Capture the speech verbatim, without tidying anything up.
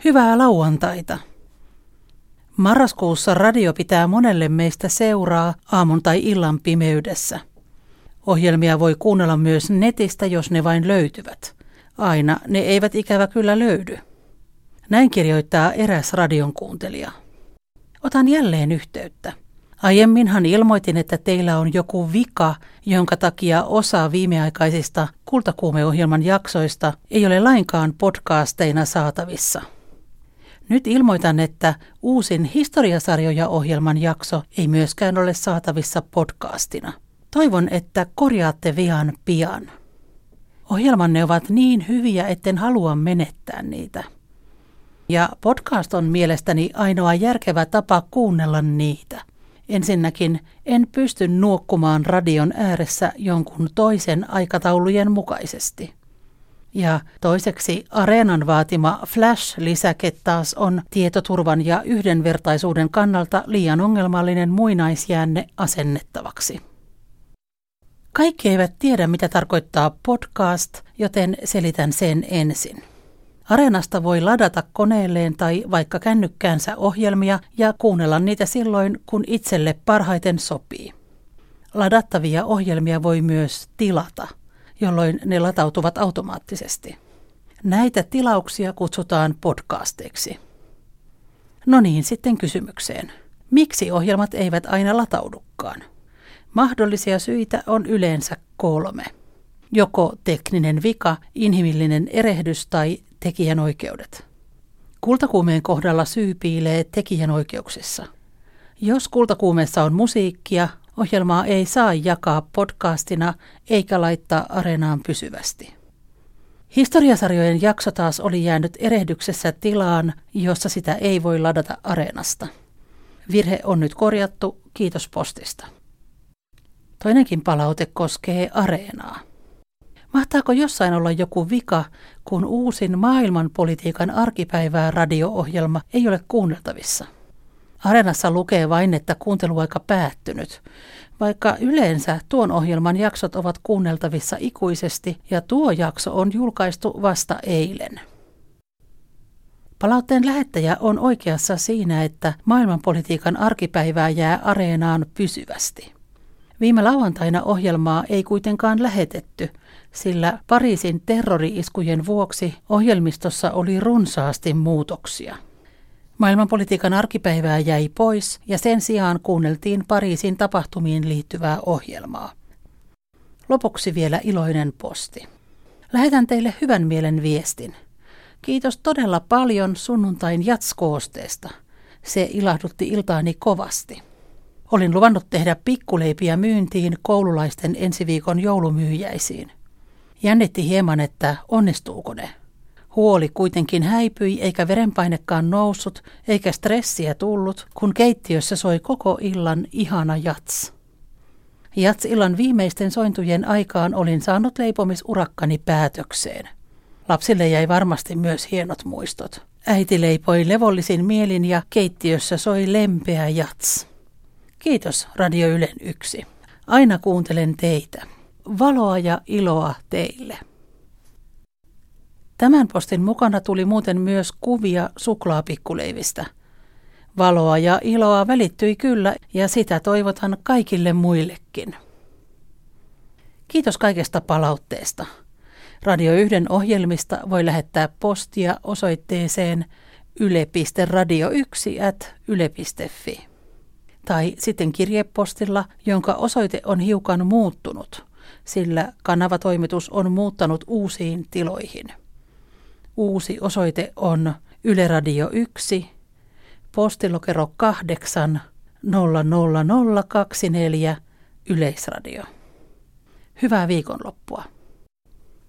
Hyvää lauantaita! Marraskuussa radio pitää monelle meistä seuraa aamun tai illan pimeydessä. Ohjelmia voi kuunnella myös netistä, jos ne vain löytyvät. Aina ne eivät ikävä kyllä löydy. Näin kirjoittaa eräs radion kuuntelija. Otan jälleen yhteyttä. Aiemminhan ilmoitin, että teillä on joku vika, jonka takia osa viimeaikaisista Kultakuume-ohjelman jaksoista ei ole lainkaan podcasteina saatavissa. Nyt ilmoitan, että uusin Historiasarjoja-ohjelman jakso ei myöskään ole saatavissa podcastina. Toivon, että korjaatte vian pian. Ohjelmanne ovat niin hyviä, etten halua menettää niitä. Ja podcast on mielestäni ainoa järkevä tapa kuunnella niitä. Ensinnäkin en pysty nuokkumaan radion ääressä jonkun toisen aikataulujen mukaisesti. Ja toiseksi Areenan vaatima Flash-lisäke taas on tietoturvan ja yhdenvertaisuuden kannalta liian ongelmallinen muinaisjäänne asennettavaksi. Kaikki eivät tiedä, mitä tarkoittaa podcast, joten selitän sen ensin. Areenasta voi ladata koneelleen tai vaikka kännykkäänsä ohjelmia ja kuunnella niitä silloin, kun itselle parhaiten sopii. Ladattavia ohjelmia voi myös tilata, jolloin ne latautuvat automaattisesti. Näitä tilauksia kutsutaan podcasteiksi. No niin, sitten kysymykseen. Miksi ohjelmat eivät aina lataudukaan? Mahdollisia syitä on yleensä kolme. Joko tekninen vika, inhimillinen erehdys tai tekijänoikeudet. Kultakuumeen kohdalla syy piilee tekijänoikeuksissa. Jos Kultakuumeessa on musiikkia, ohjelmaa ei saa jakaa podcastina eikä laittaa Areenaan pysyvästi. Historiasarjojen jakso taas oli jäänyt erehdyksessä tilaan, jossa sitä ei voi ladata Areenasta. Virhe on nyt korjattu, kiitos postista. Toinenkin palaute koskee Areenaa. Mahtaako jossain olla joku vika, kun uusin maailmanpolitiikan arkipäivää radio-ohjelma ei ole kuunneltavissa? Areenassa lukee vain, että kuunteluaika päättynyt, vaikka yleensä tuon ohjelman jaksot ovat kuunneltavissa ikuisesti ja tuo jakso on julkaistu vasta eilen. Palautteen lähettäjä on oikeassa siinä, että maailmanpolitiikan arkipäivää jää Areenaan pysyvästi. Viime lauantaina ohjelmaa ei kuitenkaan lähetetty, sillä Pariisin terrori-iskujen vuoksi ohjelmistossa oli runsaasti muutoksia. Maailmanpolitiikan arkipäivää jäi pois ja sen sijaan kuunneltiin Pariisin tapahtumiin liittyvää ohjelmaa. Lopuksi vielä iloinen posti. Lähetän teille hyvän mielen viestin. Kiitos todella paljon sunnuntain jatskoosteesta. Se ilahdutti iltaani kovasti. Olin luvannut tehdä pikkuleipiä myyntiin koululaisten ensi viikon joulumyyjäisiin. Jännitti hieman, että onnistuuko ne. Huoli kuitenkin häipyi eikä verenpainekaan noussut eikä stressiä tullut, kun keittiössä soi koko illan ihana jats. Jats-illan viimeisten sointujen aikaan olin saanut leipomisurakkani päätökseen. Lapsille jäi varmasti myös hienot muistot. Äiti leipoi levollisin mielin ja keittiössä soi lempeä jats. Kiitos Radio Ylen yksi. Aina kuuntelen teitä. Valoa ja iloa teille. Tämän postin mukana tuli muuten myös kuvia suklaapikkuleivistä. Valoa ja iloa välittyi kyllä ja sitä toivotan kaikille muillekin. Kiitos kaikesta palautteesta. Radio yhden ohjelmista voi lähettää postia osoitteeseen yle piste radio yksi ät yle piste fi. Tai sitten kirjepostilla, jonka osoite on hiukan muuttunut, sillä kanavatoimitus on muuttanut uusiin tiloihin. Uusi osoite on Yle Radio yksi, postilokero kahdeksan nolla nolla nolla kaksi neljä Yleisradio. Hyvää viikonloppua.